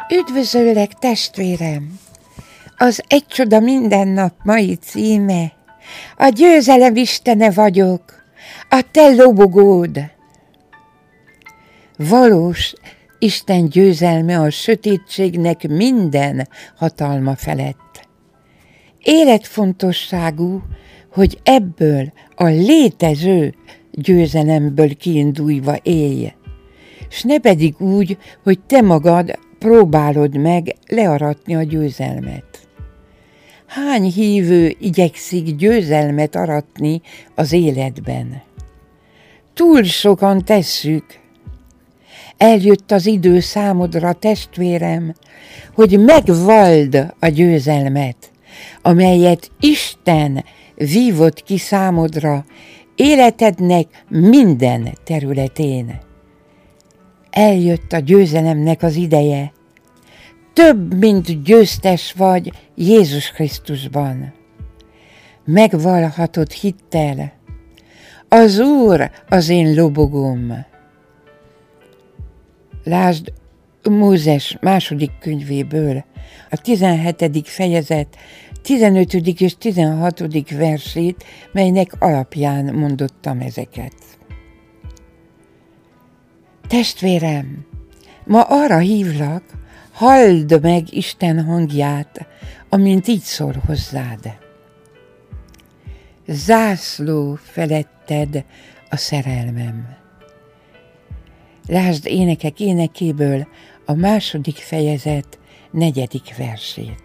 Üdvözöllek, testvérem! Az Egy csoda minden nap mai címe: a győzelem istene vagyok, a te lobogód. Valós Isten győzelme a sötétségnek minden hatalma felett. Életfontosságú, hogy ebből a létező győzelemből kiindulva élj, s ne pedig úgy, hogy te magad próbálod meg learatni a győzelmet. Hány hívő igyekszik győzelmet aratni az életben? Túl sokan tesszük. Eljött az idő számodra, testvérem, hogy megvald a győzelmet, amelyet Isten vívott ki számodra életednek minden területén. Eljött a győzelemnek az ideje. Több, mint győztes vagy Jézus Krisztusban. Megvallhatod hittel: az Úr az én lobogóm. Lásd Mózes második könyvéből, a 17. fejezet 15. és 16. versét, melynek alapján mondottam ezeket. Testvérem, ma arra hívlak, halld meg Isten hangját, amint így szól hozzád. Zászló feletted a szerelmem. Lásd Énekek énekéből a második fejezet 4. versét.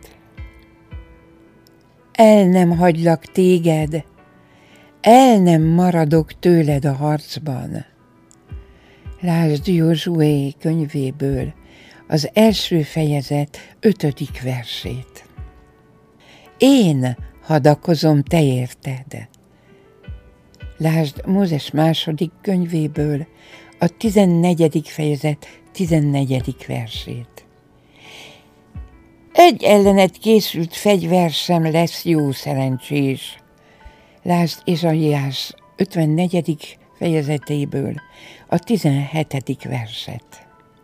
El nem hagylak téged, el nem maradok tőled a harcban. Lásd Józsué könyvéből az első fejezet 5. versét. Én hadakozom te érted. Lásd Mózes második könyvéből a 14. fejezet 14. versét. Egy ellened készült fegyver sem lesz jó szerencsés. Lásd Ézsaiás 54. fejezetéből a 17. verset.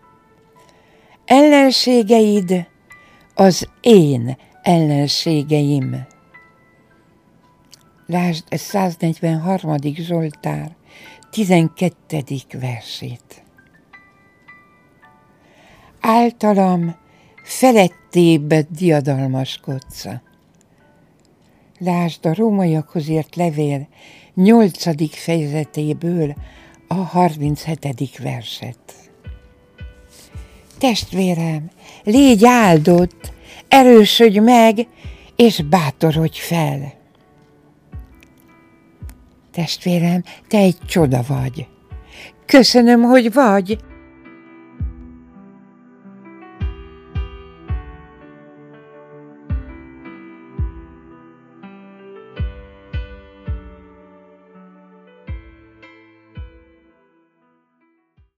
Ellenségeid az én ellenségeim. Lásd 143. Zsoltár 12. versét. Általam felettébb diadalmaskodsz. Lásd a Rómaiakhoz írt levél 8. fejezetéből a 37. verset. Testvérem, légy áldott, erősödj meg, és bátorodj fel. Testvérem, te egy csoda vagy. Köszönöm, hogy vagy.